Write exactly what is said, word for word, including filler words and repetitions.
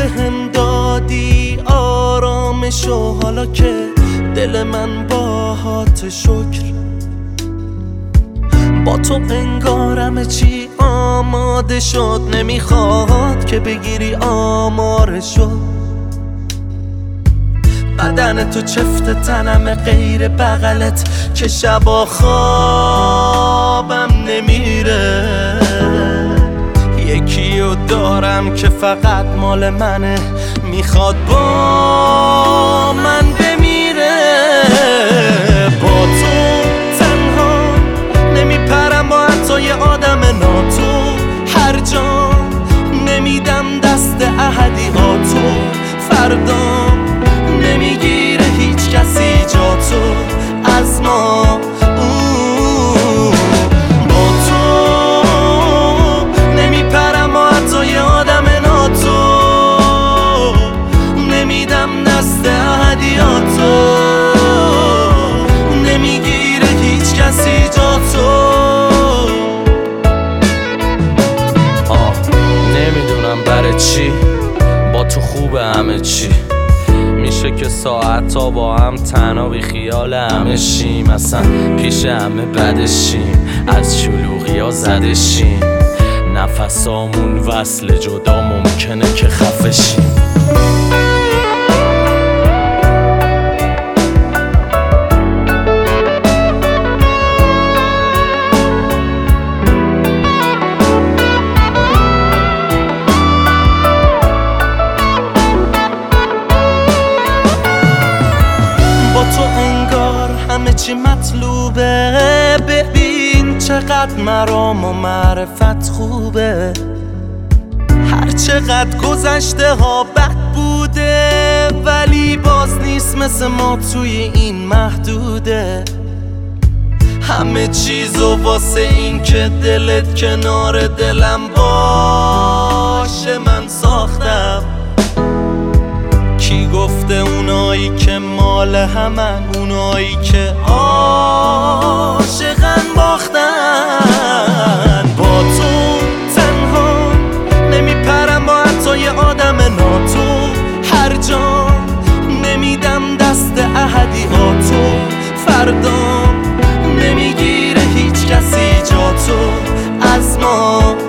هم دادی آرامشو، حالا که دل من باهات شکر. با تو انگارم چی آماده شد، نمیخواد که بگیری آمارشو. بدن تو چفت تنم غیر بغلت که شبا خوابم نمیره. یکیو دارم که فقط مال منه، میخواد با من بمیره. با تو تنها نمیپرم با حتی یه آدم ناتو، هر جا نمیدم دست احدیاتو. فردا نمیگیره هیچ کسی جا تو از ما. با تو نمیپرم با حتی یه آدم ناتو، نمیدم دست احدیاتو. نمیگیره هیچ کسی جا تو. آه نمیدونم برای چی با تو خوبه همه چی. میشه که ساعت تا با هم تنها بی خیال همه شیم، اصلا پیش همه بدشیم، از شلوغی ها زدشیم. نفسامون وصل جدا ممکنه که خفشیم. تو انگار همه چی مطلوبه، ببین چقدر مرام و معرفت خوبه. هر چقدر گذشته ها بد بوده، ولی باز نیست مثل ما توی این محدوده. همه چیزو واسه این که دلت کنار دلم باشه من ساختم. کی گفته اونایی که مال همن، اونایی که عاشقن باختن. با تو تنها نمیپرم با حتی یه آدم ناتو، هر جا نمیدم دست احدیاتو. فردا نمیگیره هیچ کسی جا تو از ما.